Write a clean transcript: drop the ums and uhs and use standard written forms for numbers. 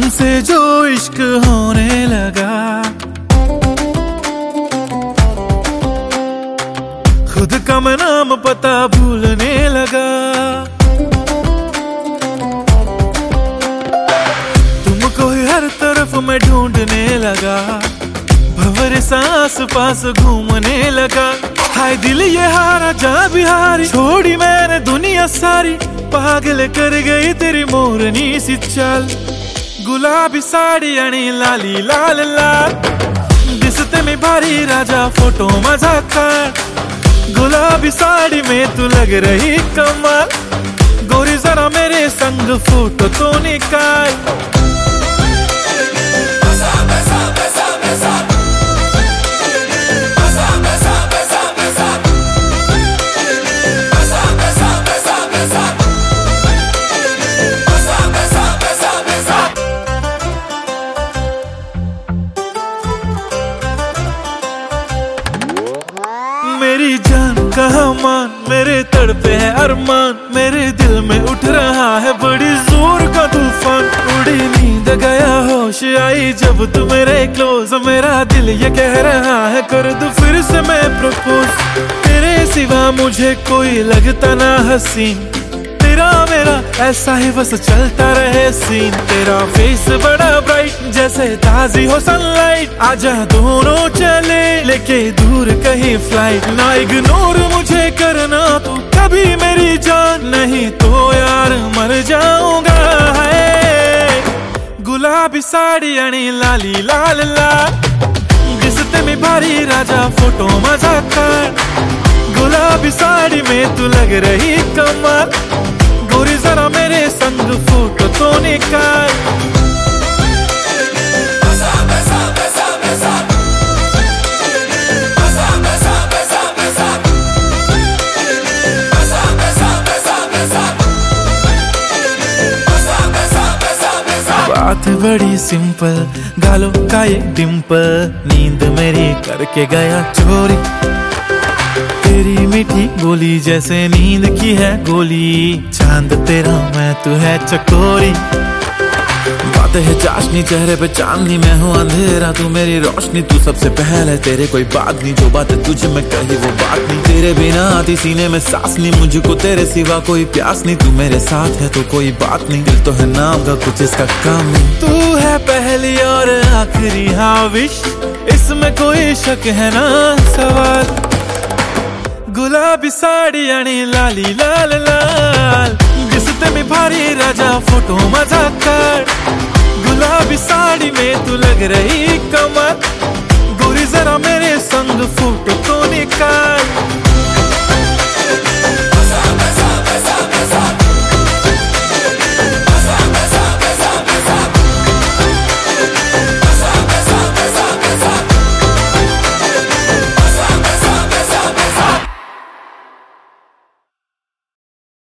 तुमसे जो इश्क होने लगा, खुद का मैं नाम पता भूलने लगा। तुमको ही हर तरफ मैं ढूंढने लगा, भंवर सांस पास घूमने लगा। हाय दिल ये हारा जा बिहारी, छोड़ी मैंने दुनिया सारी, पागल कर गई तेरी मोरनी सी चाल। गुलाबी साड़ी आणि लाली लाल लाल, दिसते मी भारी राजा फोटो माझा काढ। गुलाबी साड़ी में तू लग रही कमाल, गोरी जरा मेरे संग फोटो तो निकाल। मेरी जान कहाँ मान, मेरे तड़पे है अरमान, मेरे दिल में उठ रहा है बड़ी जोर का तूफान। उड़ी नींद गया होश आई जब तू मेरे क्लोज, मेरा दिल ये कह रहा है कर दो फिर से मैं प्रपोज। तेरे सिवा मुझे कोई लगता ना हसीन, तेरा मेरा ऐसा ही बस चलता रहे सीन। तेरा फेस बड़ा ब्राइट जैसे ताजी हो सनलाइट, आजा दोनों चले लेके दूर कहीं फ्लाइट। ना इग्नोर मुझे करना तू कभी मेरी जान, नहीं तो यार मर जाऊंगा। है गुलाबी साड़ी आणि लाली लाल लाल, दिसते मी भारी राजा फोटो माझा काढ। गुलाबी साड़ी में तू लग रही कमाल, गोरी जरा मेरे संग फोटो तो निकाल। बात बड़ी सिंपल, गालों का ये डिंपल, नींद मेरी करके गया चोरी। तेरी मीठी बोली जैसे नींद की है गोली, चांद तेरा मैं तू है चकोरी। बातें है चाशनी चेहरे पे चांदनी, मैं हूँ अंधेरा तू मेरी रोशनी। तू सबसे पहले तेरे कोई बात नहीं, जो बात तुझे मैं कही वो बात नहीं। तेरे बिना आती सीने में सांस नहीं, मुझको तेरे सिवा कोई प्यास नहीं। तू मेरे साथ है तो कोई बात नहीं, दिल तो है नाम का कुछ इसका काम नहीं। तू है पहली और आखिरी हाँ विश, इसमें कोई शक है ना सवाल। गुलाबी साड़ी आणि लाली लाल लाल, दिसते मी भारी राजा फोटो माझा काढ। गुलाबी साड़ी में तू लग रही कमाल, गोरी जरा मेरे संग फोटो तो निकाल।